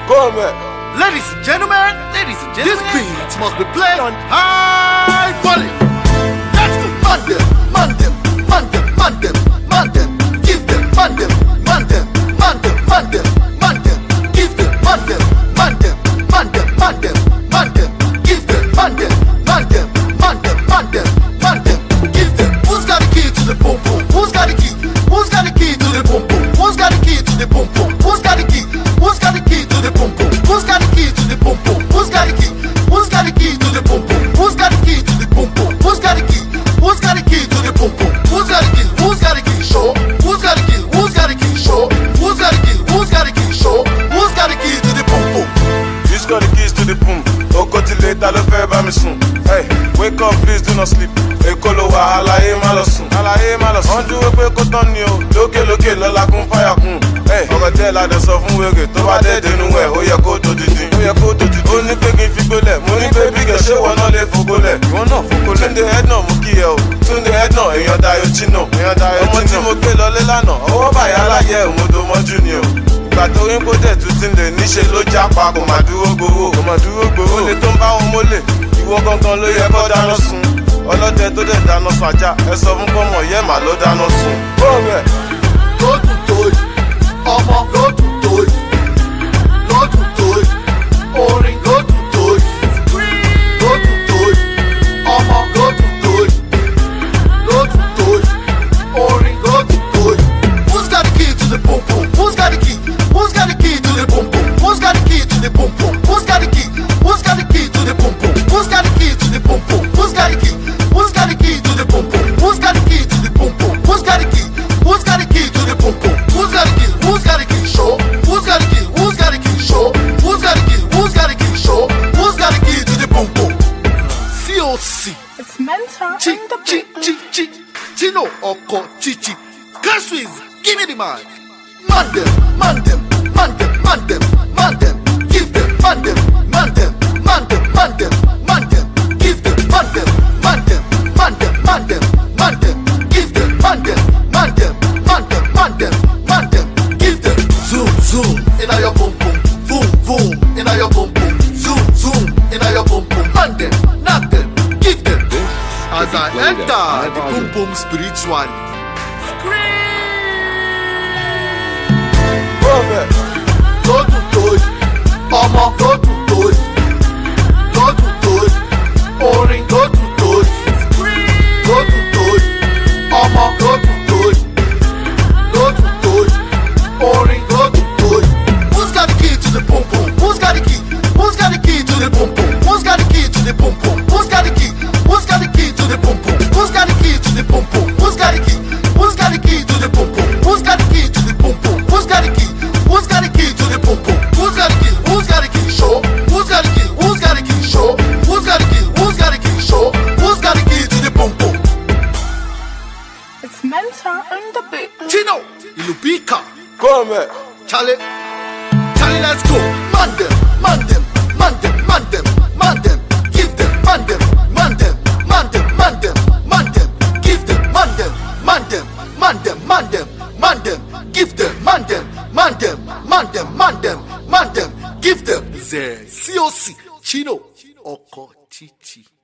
Come here. Ladies and gentlemen, this beat must be played on high volume. Let's go. Man them, give them, man them, give them, give them, give them. Who's got the key to the boom boom? Who's got the key? Who's got the key to the boom boom? Who's got the key to the boom boom? Who's got the key? Who's got the key to the boom boom? Who's got the key to the boom boom? Who's got the key? Who's got the key to the boom boom? Who's got the key to the boom boom? Who's got the key? Who's got the key to the boom boom? Who's got the key? Who's got the key? Show. Who's got the key? Who's got the key? Show. Who's got the key? Who's got the key? Show. Who's got the key to the boom boom? Who's got the keys to the boom? Oko till later, love by me soon. Hey, wake up, please do not sleep. Ekolowa, alaye malosun. On the way, go turn you. Loke, lola kun fire kun. Hey, ọ̀rọ̀ tẹ́ la dẹ̀ sọ fún wèrè tó bá dé dénú ẹ̀ ó yẹ kó tó dídín. Ó ní pé kí n fi gbólẹ̀, mo ní pé bí kẹ̀ ṣé wọn náà lè fògbólẹ̀. Ìwọ náà fògbólẹ̀. Túnde head náà mú kí ẹ o. Túnde head náà èèyàn Dayo Chino. Ọmọ tí mo gbé lọlé lánàá, ọwọ́ bàyá láyé òmùdó mọ́jú ni o. Ìgbà tó rí kó dẹ̀ tún ti lè níṣe ló jápa kò má dúró gbowó. Ó lè tó ń bá wọn mólè, ìwọ gangan ló yẹ kó dáná sun. Ọlọ́dẹ tó dẹ̀ dáná sun ajá, ẹ sọ fún pọ́nmọ̀ yẹ́ màá ló dáná sun. Bọ́ọ̀mẹ̀. Lọ́dún tó yìí, ọmọ lọ́dún tó yìí, lọ́dún tó yìí, orin lọ́dún tó yìí, lọ́dún tó yìí, ọmọ lọ́dún tó yìí, lọ́dún tó yìí, orin lọ́dún tó yìí. Who's got the key to the boom boom? Who's got the key? Who's got the key to the boom boom? Who's got the key to the boom boom? Who's got the key? Who's got the key to the boom boom? Who's got the key to the boom boom? Who's got the key? Who's got the key to the boom boom? Who's got the key to the boom boom? Who's got the key? Who's got the key to the boom boom? Who's got the key? Who's got the key? Show. Who's got the key? Who's got the key? Show. Who's got the key? Who's got the key? Show. Who's got the key to the boom boom? COC. It's mental in the beat. Chino Oko Chichi. Caswiz, give me the mic. Man them, give them, man them, give them, give them, give them. Zoom, inna your boom boom, boom, inna your boom boom, zoom, inna your boom boom. Man them, knock them, give them. As I enter the boom boom spiritually. Lọ́dún tó yìí, ọmọ lọ́dún tó yìí, lọ́dún tó yìí, orin lọ́dún tó yìí, lọ́dún tó yìí, ọmọ lọ́dún tó yìí, lọ́dún tó yìí, orin lọ́dún tó yìí. Who's got the key to the boom boom? Who's got the key? Who's got the key to the boom boom? Who's got the key to the boom boom? Who's got the key? Who's got the key to the boom boom? Who's got the key to the boom boom? Who's got the key? Who's got the key to the boom boom? Who's got the key to the boom boom? Who's got the key? Who's got the key to the boom boom? Who's got the key? Who's got the key? Show. Who's got the key? Who's got the key? Show. Who's got the key? Who's got the key? Show. Who's got the key to the boom boom? It's mental in the beat. Chino, Ilubika. Come here. Charlie, let's go. Man them, give them, give them, give them, give them. The COC Chino Oko Chichi.